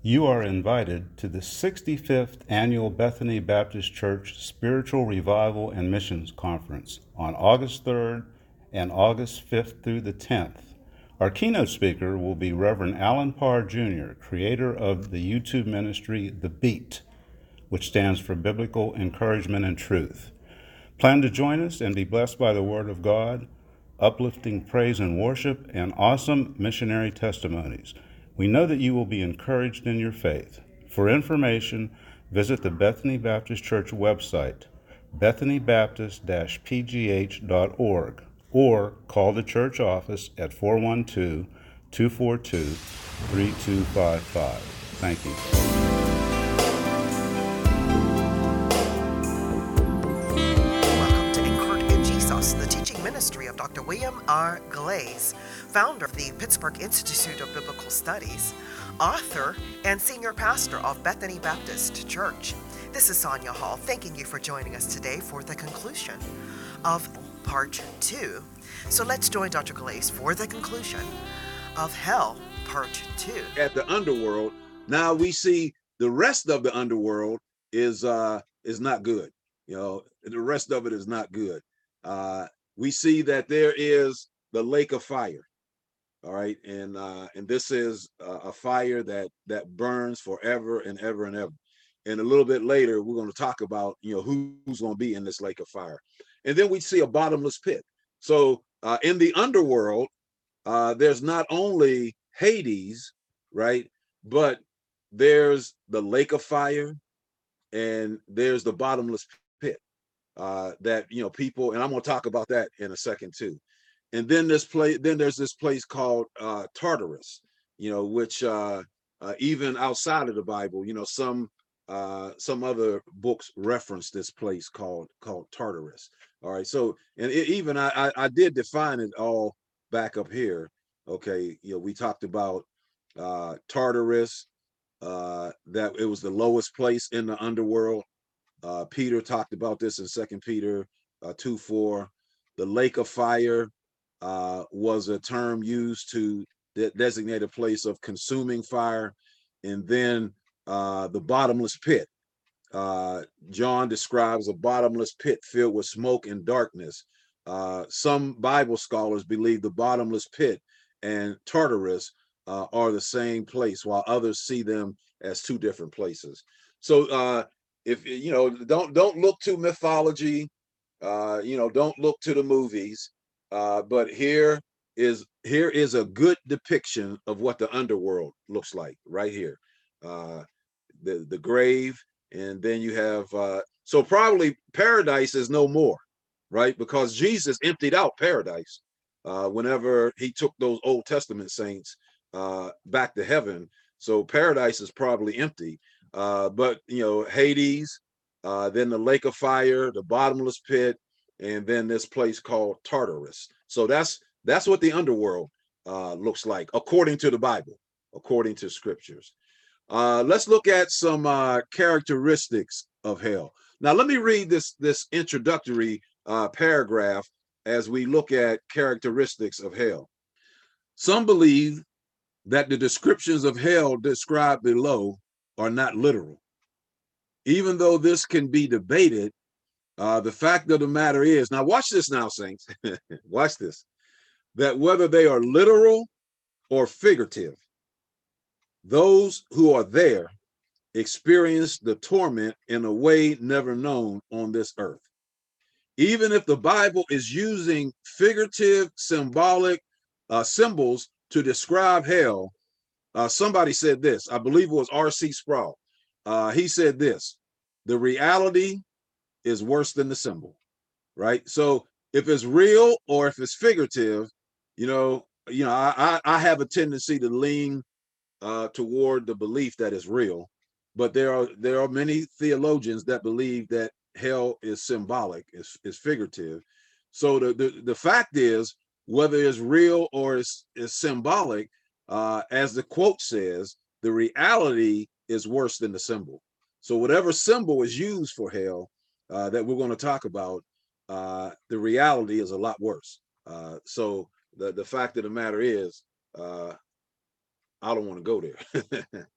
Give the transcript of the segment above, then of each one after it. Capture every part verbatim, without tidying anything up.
You are invited to the sixty-fifth Annual Bethany Baptist Church Spiritual Revival and Missions Conference on August third and August fifth through the tenth. Our keynote speaker will be Reverend Alan Parr Junior, creator of the YouTube ministry The Beat, which stands for Biblical Encouragement and Truth. Plan to join us and be blessed by the Word of God, uplifting praise and worship, and awesome missionary testimonies. We know that you will be encouraged in your faith. For information, visit the Bethany Baptist Church website, bethany baptist dash p g h dot org, or call the church office at four one two, two four two, three two five five. Thank you. Welcome to Anchored in Jesus, the teaching ministry of Doctor William R. Glaze, founder of the Pittsburgh Institute of Biblical Studies, author, and senior pastor of Bethany Baptist Church. This is Sonia Hall, thanking you for joining us today for the conclusion of part two. So let's join Doctor Glaze for the conclusion of Hell, part two. At the underworld, now we see the rest of the underworld is uh is not good. You know, the rest of it is not good. Uh, we see that there is the lake of fire. All right, and uh, and this is uh, a fire that that burns forever and ever and ever. And a little bit later, we're going to talk about, you know, who, who's going to be in this lake of fire. And then we see a bottomless pit. So uh, in the underworld, uh, there's not only Hades, right, but there's the lake of fire, and there's the bottomless pit uh, that, you know, people, and I'm going to talk about that in a second too. And then this place, then there's this place called uh, Tartarus, you know, which uh, uh, even outside of the Bible, you know, some uh, some other books reference this place called called Tartarus. All right, so and it, even I, I I did define it all back up here. Okay, you know, we talked about uh, Tartarus, uh, that it was the lowest place in the underworld. Uh, Peter talked about this in Second Peter uh, two four. The lake of fire uh, was a term used to de- designate a place of consuming fire. And then uh, the bottomless pit. Uh, John describes a bottomless pit filled with smoke and darkness. Uh, some Bible scholars believe the bottomless pit and Tartarus uh, are the same place, while others see them as two different places. So, uh, if you know, don't don't look to mythology. Uh, you know, don't look to the movies. Uh, but here is here is a good depiction of what the underworld looks like right here. Uh, the the grave, and then you have uh, so probably paradise is no more, right? Because Jesus emptied out paradise uh, whenever he took those Old Testament saints uh, back to heaven. So paradise is probably empty. Uh, but you know, Hades, uh, then the lake of fire, the bottomless pit, and then this place called Tartarus. So that's that's what the underworld uh, looks like according to the Bible, according to scriptures. Uh, let's look at some uh, characteristics of hell. Now, let me read this this introductory uh, paragraph as we look at characteristics of hell. Some believe that the descriptions of hell described below are not literal. Even though this can be debated, uh, the fact of the matter is, now watch this now, saints, watch this, that whether they are literal or figurative, those who are there experience the torment in a way never known on this earth. Even if the Bible is using figurative, symbolic uh, symbols to describe hell, uh, somebody said this, I believe it was R C Sproul. Uh, he said this: the reality is worse than the symbol, right? So if it's real or if it's figurative, you know, you know, I, I have a tendency to lean uh, toward the belief that it's real, but there are there are many theologians that believe that hell is symbolic, is is figurative. So the the, the fact is, whether it's real or it's, it's symbolic, uh, as the quote says, the reality is worse than the symbol. So whatever symbol is used for hell uh, that we're going to talk about, uh, the reality is a lot worse. Uh, so the, the fact of the matter is, uh, I don't want to go there.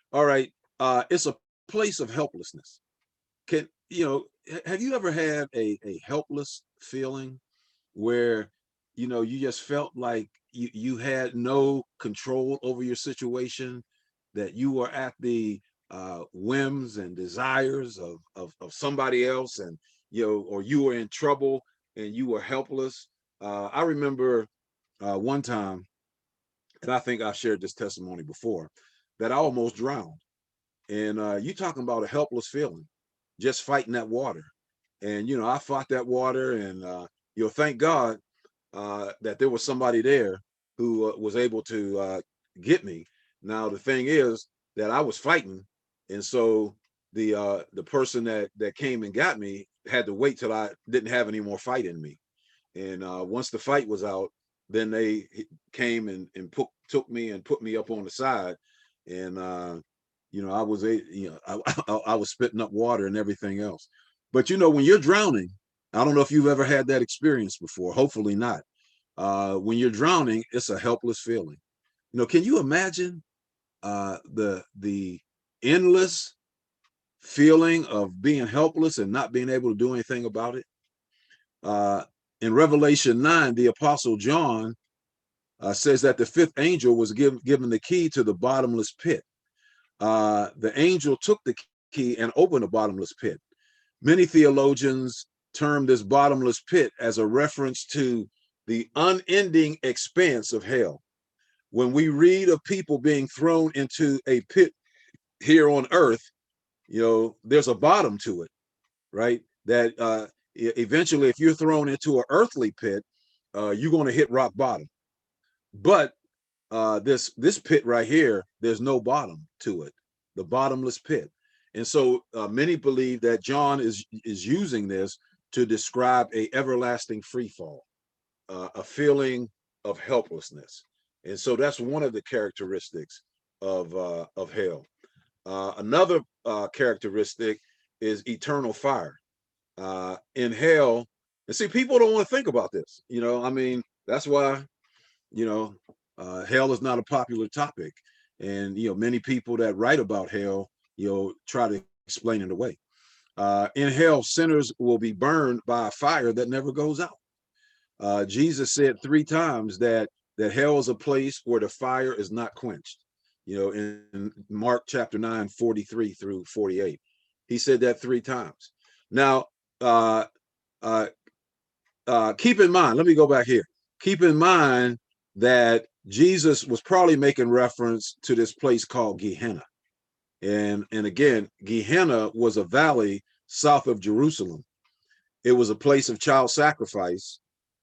All right. Uh, it's a place of helplessness. Can you know? Have you ever had a a helpless feeling where you know you just felt like you you had no control over your situation, that you were at the uh, whims and desires of, of of somebody else, and you know, or you were in trouble and you were helpless. Uh, I remember uh, one time, and I think I shared this testimony before, that I almost drowned. And uh, you talking about a helpless feeling, just fighting that water. And you know, I fought that water, and uh, you know, thank God uh, that there was somebody there who uh, was able to uh, get me. Now the thing is that I was fighting, and so the uh, the person that that came and got me had to wait till I didn't have any more fight in me. And uh, once the fight was out, then they came and and put, took me and put me up on the side, and uh, you know I was a you know I, I, I was spitting up water and everything else. But you know when you're drowning, I don't know if you've ever had that experience before. Hopefully not. Uh, when you're drowning, it's a helpless feeling. You know, can you imagine uh, the the endless feeling of being helpless and not being able to do anything about it? Uh, in Revelation nine, the Apostle John uh, says that the fifth angel was given given the key to the bottomless pit. Uh, the angel took the key and opened the bottomless pit. Many theologians term this bottomless pit as a reference to the unending expanse of hell. When we read of people being thrown into a pit here on earth, you know, there's a bottom to it, right? That uh, eventually, if you're thrown into an earthly pit, uh, you're going to hit rock bottom. But uh, this this pit right here, there's no bottom to it, the bottomless pit. And so uh, many believe that John is is using this to describe a everlasting free fall, uh, a feeling of helplessness. And so that's one of the characteristics of uh, of hell. Uh, another uh, characteristic is eternal fire. Uh, in hell, and see, people don't want to think about this. You know, I mean, that's why, you know, uh, hell is not a popular topic. And, you know, many people that write about hell, you know, try to explain it away. Uh, in hell, sinners will be burned by a fire that never goes out. Uh, Jesus said three times that that hell is a place where the fire is not quenched. You know, in, in Mark chapter nine, forty-three through forty-eight, he said that three times. Now, uh, uh, uh, keep in mind, let me go back here. Keep in mind that Jesus was probably making reference to this place called Gehenna. And, and again, Gehenna was a valley south of Jerusalem. It was a place of child sacrifice.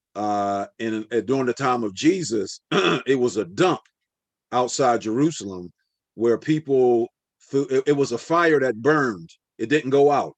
Uh, and, and during the time of Jesus, it was a dump outside Jerusalem where people, it, it was a fire that burned. It didn't go out.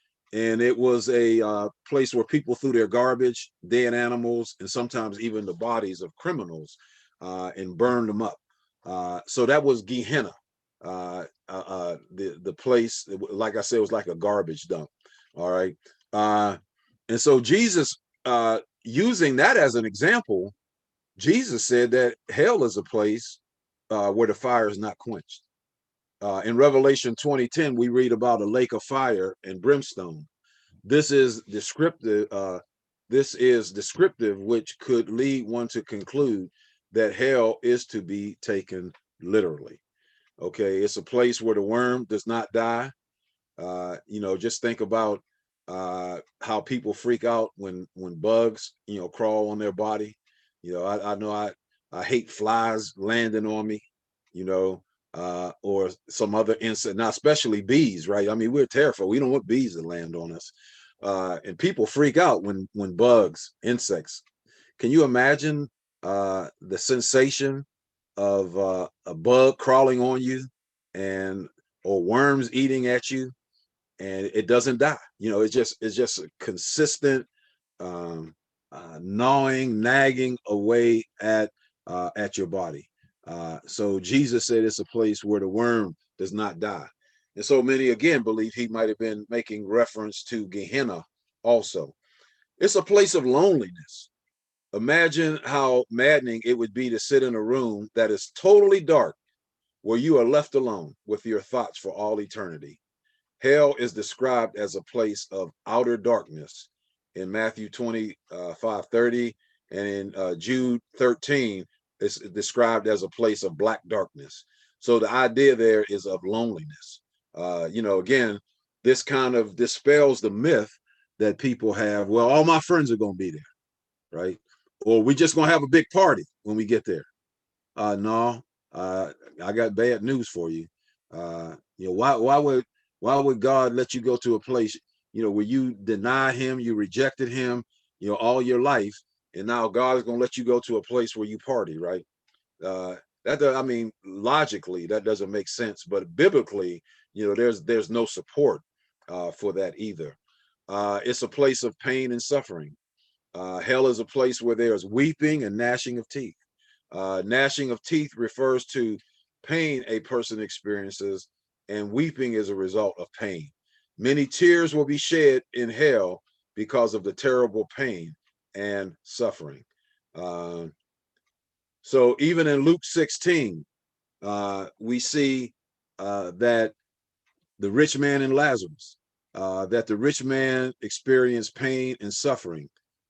And it was a uh, place where people threw their garbage, dead animals, and sometimes even the bodies of criminals, uh, and burned them up. Uh, so that was Gehenna, uh, uh, uh, the the place. Like I said, it was like a garbage dump. All right, uh, and so Jesus, uh, using that as an example, Jesus said that hell is a place uh, where the fire is not quenched. Uh, in Revelation twenty ten, we read about a lake of fire and brimstone. This is descriptive. Uh, this is descriptive, which could lead one to conclude that hell is to be taken literally. Okay, it's a place where the worm does not die. Uh, you know, just think about uh, how people freak out when when bugs, you know, crawl on their body. You know, I, I know I I hate flies landing on me. You know. Uh, or some other insect, now especially bees, right? I mean, we're terrified. We don't want bees to land on us. Uh, and people freak out when when bugs, insects. Can you imagine uh, the sensation of uh, a bug crawling on you, and or worms eating at you, and it doesn't die? You know, it's just it's just a consistent um, uh, gnawing, nagging away at uh, at your body. Uh, so Jesus said it's a place where the worm does not die. And so many again believe he might have been making reference to Gehenna also. It's a place of loneliness. Imagine how maddening it would be to sit in a room that is totally dark where you are left alone with your thoughts for all eternity. Hell is described as a place of outer darkness in Matthew twenty-five thirty, and in uh, Jude thirteen, it's described as a place of black darkness. So the idea there is of loneliness. Uh, you know, again, this kind of dispels the myth that people have. Well, all my friends are going to be there, right? Or we just going to have a big party when we get there. Uh, no, uh, I got bad news for you. Uh, you know, why why would why would God let you go to a place, you know, where you deny him, you rejected him, you know, all your life, and now God is going to let you go to a place where you party, right? Uh, that does, I mean, logically that doesn't make sense, but biblically, you know, there's there's no support uh, for that either. Uh, it's a place of pain and suffering. Uh, hell is a place where there's weeping and gnashing of teeth. Uh, gnashing of teeth refers to pain a person experiences, and weeping is a result of pain. Many tears will be shed in hell because of the terrible pain and suffering. Uh, so even in Luke sixteen, uh, we see uh, that the rich man and Lazarus, uh, that the rich man experienced pain and suffering.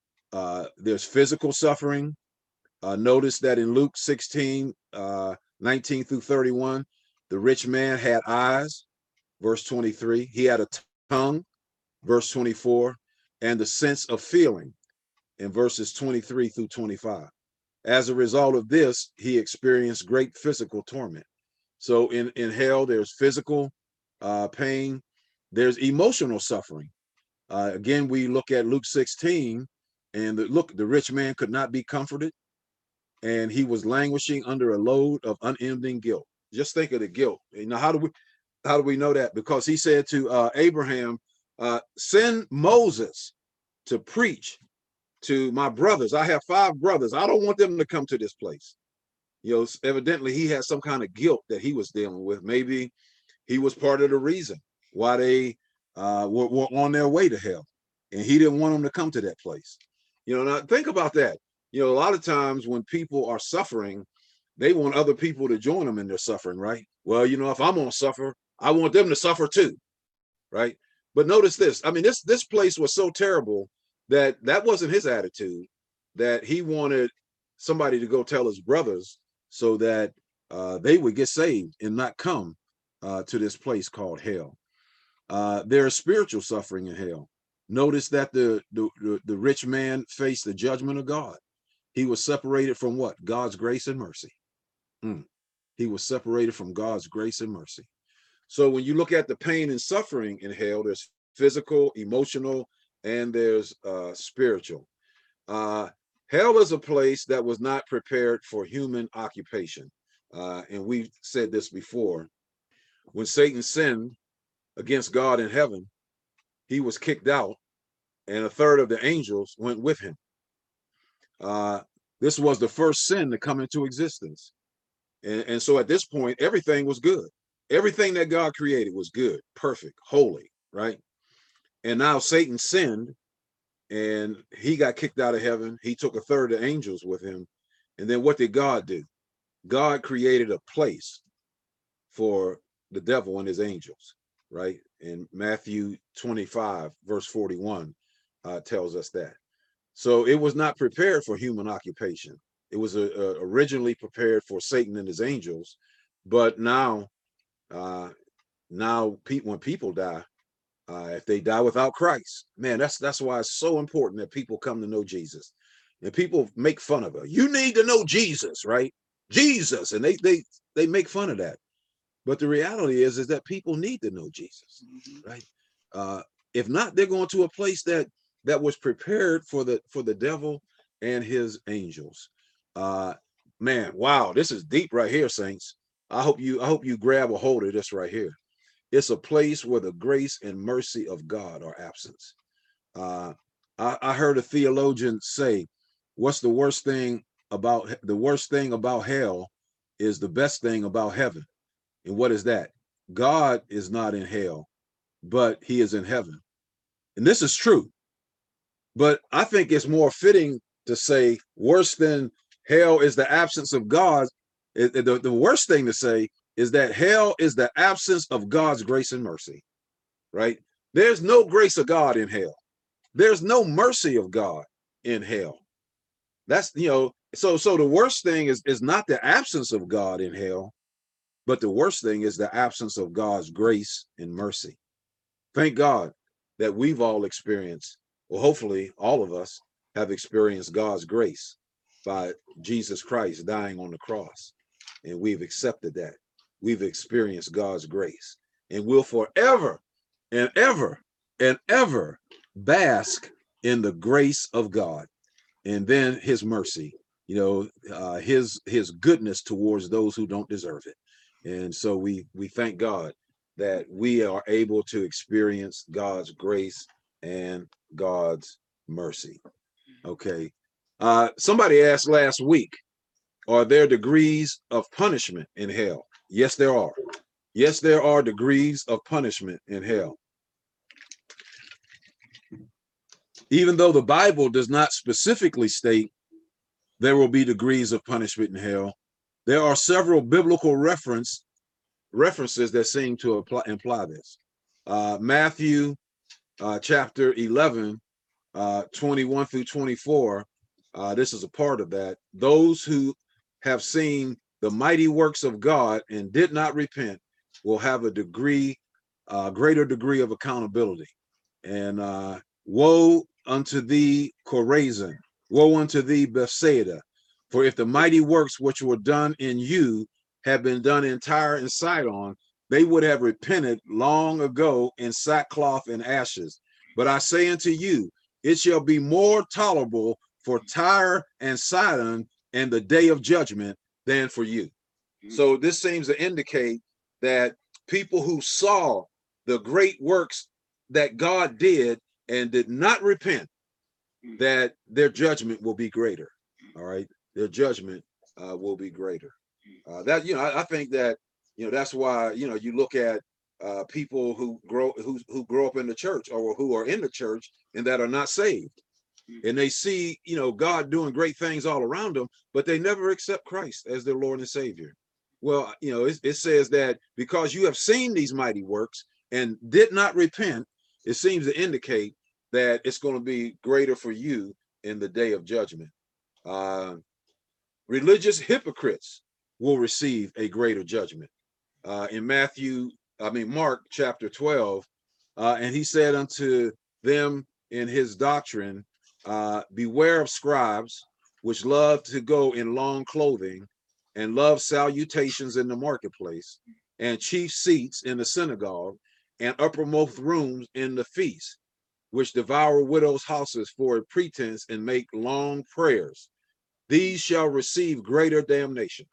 Uh, there's physical suffering. Uh, notice that in Luke sixteen, uh, nineteen through thirty-one, the rich man had eyes, verse twenty-three. He had a tongue, verse twenty-four, and the sense of feeling in verses twenty-three through twenty-five. As a result of this, he experienced great physical torment. So in, in hell, there's physical uh, pain, there's emotional suffering. Uh, again, we look at Luke sixteen, and the, look, the rich man could not be comforted, and he was languishing under a load of unending guilt. Just think of the guilt. You know, how do we how do we know that? Because he said to uh, Abraham, uh, send Moses to preach to my brothers. I have five brothers. I don't want them to come to this place. You know, evidently he had some kind of guilt that he was dealing with. Maybe he was part of the reason why they uh, were, were on their way to hell, and he didn't want them to come to that place. You know, now think about that. You know, a lot of times when people are suffering, they want other people to join them in their suffering, right? Well, you know, if I'm gonna suffer, I want them to suffer too, right? But notice this. I mean, this this place was so terrible that that wasn't his attitude, that he wanted somebody to go tell his brothers so that uh, they would get saved and not come uh, to this place called hell. Uh, there is spiritual suffering in hell. Notice that the, the, the, the rich man faced the judgment of God. He was separated from what? God's grace and mercy. Mm. He was separated from God's grace and mercy. So when you look at the pain and suffering in hell, there's physical, emotional, and there's uh, spiritual. Uh, hell is a place that was not prepared for human occupation. Uh, and we've said this before. When Satan sinned against God in heaven, he was kicked out, and a third of the angels went with him. Uh, this was the first sin to come into existence. And, and so at this point, everything was good. Everything that God created was good, perfect, holy, right? And now Satan sinned, and he got kicked out of heaven. He took a third of the angels with him. And then what did God do? God created a place for the devil and his angels, right? And Matthew twenty-five, verse forty-one, uh, tells us that. So it was not prepared for human occupation. It was uh, uh, originally prepared for Satan and his angels, but now, uh, now pe when people die, uh, if they die without Christ, man, that's that's why it's so important that people come to know Jesus. And people make fun of it. You need to know Jesus, right? Jesus, and they they they make fun of that. But the reality is, is that people need to know Jesus, mm-hmm. right? Uh, if not, they're going to a place that that was prepared for the for the devil and his angels. Uh, man, wow, this is deep right here, saints. I hope you I hope you grab a hold of this right here. It's a place where the grace and mercy of God are absent. Uh, I, I heard a theologian say, "What's the worst thing about the worst thing about hell is the best thing about heaven." And what is that? God is not in hell, but he is in heaven. And this is true. But I think it's more fitting to say worse than hell is the absence of God. It, the, the worst thing to say is that hell is the absence of God's grace and mercy, right? There's no grace of God in hell. There's no mercy of God in hell. That's, you know, so so the worst thing is is not the absence of God in hell, but the worst thing is the absence of God's grace and mercy. Thank God that we've all experienced, well, hopefully all of us have experienced God's grace by Jesus Christ dying on the cross. And we've accepted that. We've experienced God's grace. And we'll forever and ever and ever bask in the grace of God. And then his mercy, you know, uh, his his goodness towards those who don't deserve it. And so we we thank God that we are able to experience God's grace and God's mercy. Okay. Uh, somebody asked last week, are there degrees of punishment in hell? Yes, there are. Yes, there are degrees of punishment in hell. Even though the Bible does not specifically state there will be degrees of punishment in hell, there are several biblical reference references that seem to apply, imply this. Uh, Matthew uh, chapter eleven, uh, twenty-one through twenty-four, uh, this is a part of that. Those who have seen the mighty works of God and did not repent will have a degree, uh, greater degree of accountability. And uh, woe unto thee, Chorazin! Woe unto thee, Bethsaida! For if the mighty works which were done in you had been done in Tyre and Sidon, they would have repented long ago in sackcloth and ashes. But I say unto you, it shall be more tolerable for Tyre and Sidon in the day of judgment than for you. Mm-hmm. So this seems to indicate that people who saw the great works that God did and did not repent, that their judgment will be greater. All right, their judgment uh, will be greater. Uh, that you know, I, I think that you know that's why you know you look at uh, people who grow who who grow up in the church or who are in the church and that are not saved, and they see you know God doing great things all around them, but they never accept Christ as their Lord and Savior. Well, you know, it, it says that because you have seen these mighty works and did not repent, it seems to indicate that it's going to be greater for you in the day of judgment. Uh, religious hypocrites will receive a greater judgment. Uh, in Matthew, I mean, Mark chapter twelve, uh, and he said unto them in his doctrine, uh, beware of scribes, which love to go in long clothing and love salutations in the marketplace and chief seats in the synagogue and uppermost rooms in the feast, which devour widows' houses for a pretense and make long prayers. These shall receive greater damnation.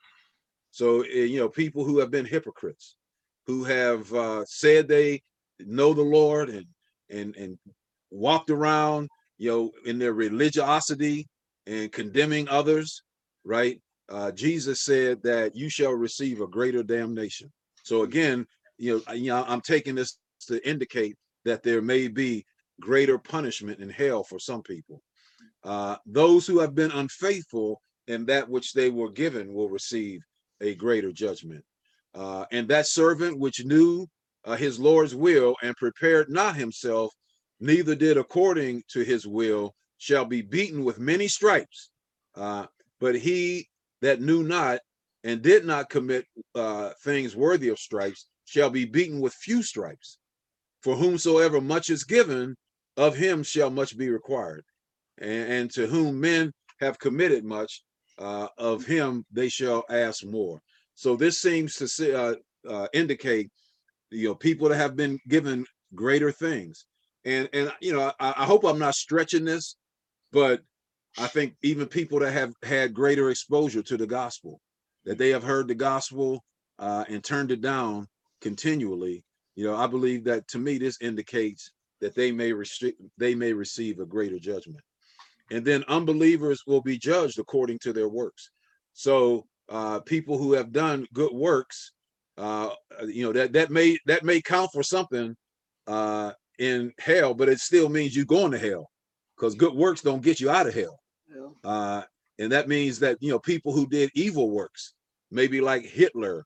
So, you know, people who have been hypocrites, who have uh, said they know the Lord and and and walked around, you know, in their religiosity and condemning others, right? Uh, Jesus said that you shall receive a greater damnation. So again, you know, you know, I'm taking this to indicate that there may be greater punishment in hell for some people. Uh, those who have been unfaithful in that which they were given will receive a greater judgment. Uh, and that servant which knew uh, his Lord's will and prepared not himself, neither did according to his will, shall be beaten with many stripes. Uh, but he that knew not and did not commit uh, things worthy of stripes shall be beaten with few stripes. For whomsoever much is given, of him shall much be required. And, and to whom men have committed much, uh, of him they shall ask more. So this seems to say, uh, uh, indicate, you know, people that have been given greater things. And, and you know, I, I hope I'm not stretching this, but I think even people that have had greater exposure to the gospel, that they have heard the gospel uh, and turned it down continually, you know, I believe that to me, this indicates that they may restrict, they may receive a greater judgment. And then unbelievers will be judged according to their works. So uh, people who have done good works, uh, you know, that that may that may count for something uh, in hell, but it still means you're going to hell, because good works don't get you out of hell. Yeah. Uh, and that means that, you know, people who did evil works, maybe like Hitler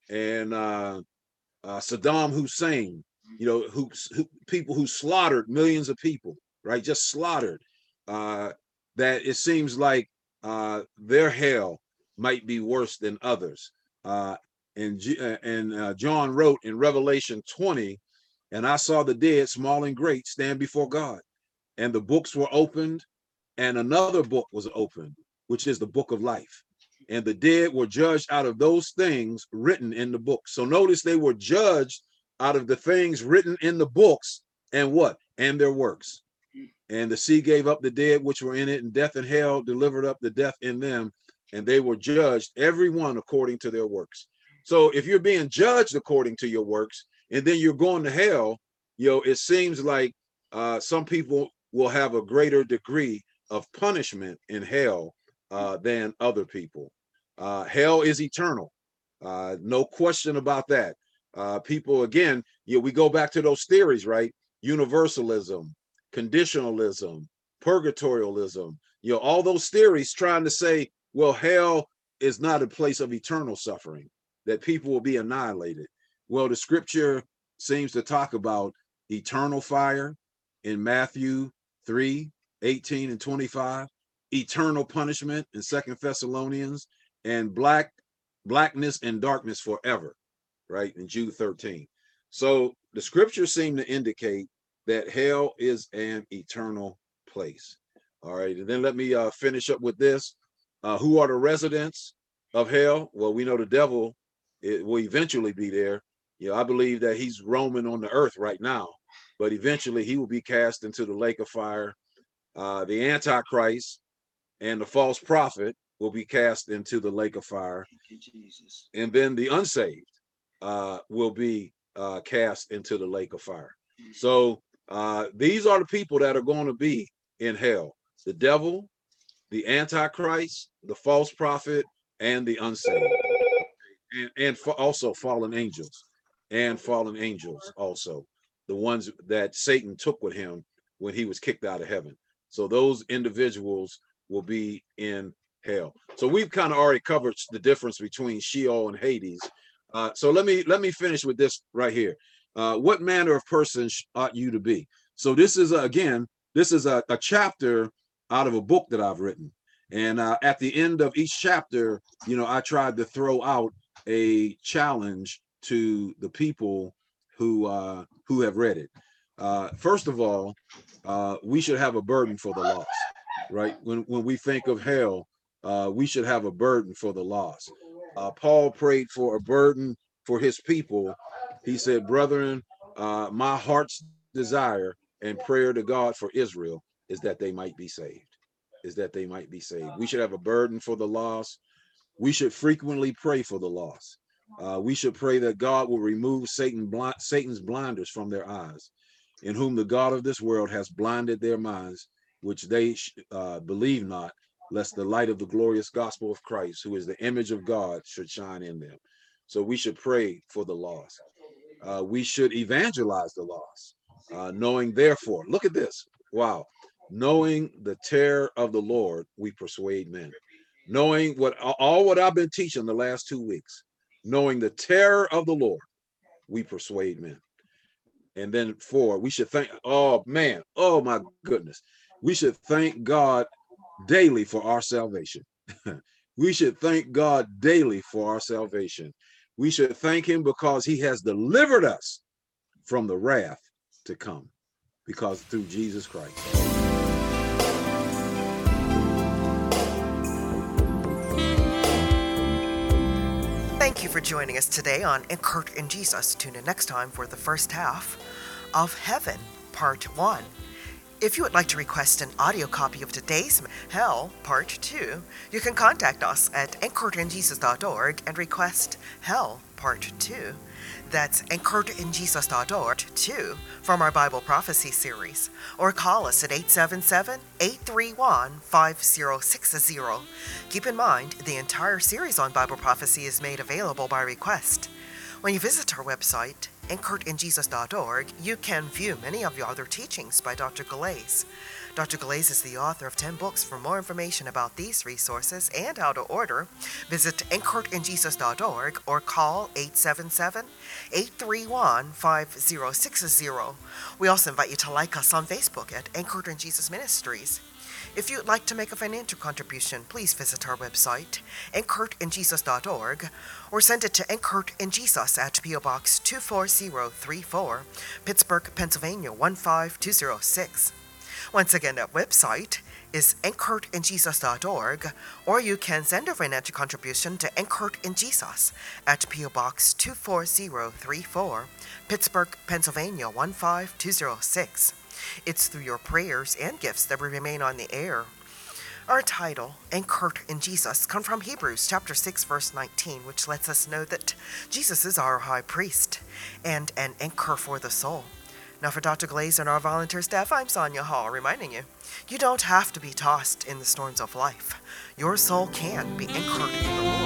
and uh, uh, Saddam Hussein, you know, who, who people who slaughtered millions of people, right? Just slaughtered. Uh, that it seems like uh, their hell might be worse than others. Uh, and and uh, John wrote in Revelation twenty, and I saw the dead, small and great, stand before God, and the books were opened, and another book was opened, which is the book of life. And the dead were judged out of those things written in the book. So notice they were judged out of the things written in the books, and what? And their works. And the sea gave up the dead which were in it, and death and hell delivered up the death in them, and they were judged, every one according to their works. So if you're being judged according to your works, and then you're going to hell, you know, it seems like uh, some people will have a greater degree of punishment in hell uh, than other people. Uh, hell is eternal. Uh, no question about that. Uh, people, again, you know, we go back to those theories, right? Universalism, conditionalism, purgatorialism, you know, all those theories trying to say, well, hell is not a place of eternal suffering, that people will be annihilated. Well, the scripture seems to talk about eternal fire in Matthew three, eighteen and twenty-five, eternal punishment in Second Thessalonians, and black blackness and darkness forever, right, in Jude thirteen. So the scriptures seem to indicate that hell is an eternal place. All right, and then let me uh, finish up with this. Uh, who are the residents of hell? Well, we know the devil it will eventually be there. You know, I believe that he's roaming on the earth right now, but eventually he will be cast into the lake of fire. Uh, the Antichrist and the false prophet will be cast into the lake of fire. Thank you, Jesus. And then the unsaved uh, will be uh, cast into the lake of fire. So uh, these are the people that are going to be in hell: the devil, the Antichrist, the false prophet, and the unsaved, and, and also fallen angels, and fallen angels also, the ones that Satan took with him when he was kicked out of heaven. So those individuals will be in hell. So we've kind of already covered the difference between Sheol and Hades. Uh, so let me let me finish with this right here. Uh, what manner of person ought you to be? So this is, uh, again, this is a, a chapter out of a book that I've written. And uh, at the end of each chapter, you know, I tried to throw out a challenge to the people who uh, who have read it. Uh, first of all, uh, we should have a burden for the lost, right? When, when we think of hell, uh, we should have a burden for the lost. Uh, Paul prayed for a burden for his people. He said, brethren, uh, my heart's desire and prayer to God for Israel is that they might be saved, is that they might be saved. We should have a burden for the lost. We should frequently pray for the lost. Uh, we should pray that God will remove Satan blind, Satan's blinders from their eyes, in whom the God of this world has blinded their minds, which they uh, believe not, lest the light of the glorious gospel of Christ, who is the image of God, should shine in them. So we should pray for the lost. Uh, we should evangelize the lost, uh, knowing therefore, look at this, wow, knowing the terror of the Lord, we persuade men. Knowing what all what I've been teaching the last two weeks, knowing the terror of the Lord, we persuade men. And then four, we should thank, oh man, oh my goodness, we should thank God daily for our salvation. We should thank God daily for our salvation. We should thank him because he has delivered us from the wrath to come, because through Jesus Christ. Thank you for joining us today on Anchored in Jesus. Tune in next time for the first half of Heaven, Part one. If you would like to request an audio copy of today's Hell, Part two, you can contact us at anchored in jesus dot org and request Hell, Part two. That's anchored in jesus dot org, two, from our Bible Prophecy series. Or call us at eight seven seven, eight three one, five zero six zero. Keep in mind, the entire series on Bible prophecy is made available by request. When you visit our website, anchored in jesus dot org, you can view many of the other teachings by Doctor Galais. Doctor Glaze is the author of ten books. For more information about these resources and how to order, visit anchored in jesus dot org or call eight seven seven, eight three one, five zero six zero. We also invite you to like us on Facebook at Anchored in Jesus Ministries. If you'd like to make a financial contribution, please visit our website, anchored in jesus dot org, or send it to Anchored in Jesus at P O Box two four zero three four, Pittsburgh, Pennsylvania one five two zero six. Once again, that website is anchored in jesus dot org, or you can send a financial contribution to Anchored in Jesus at P O Box two four zero three four, Pittsburgh, Pennsylvania one five two zero six. It's through your prayers and gifts that we remain on the air. Our title, Anchored in Jesus, comes from Hebrews chapter six, verse nineteen, which lets us know that Jesus is our high priest and an anchor for the soul. Now for Doctor Glaze and our volunteer staff, I'm Sonia Hall, reminding you, you don't have to be tossed in the storms of life. Your soul can be anchored in the Lord.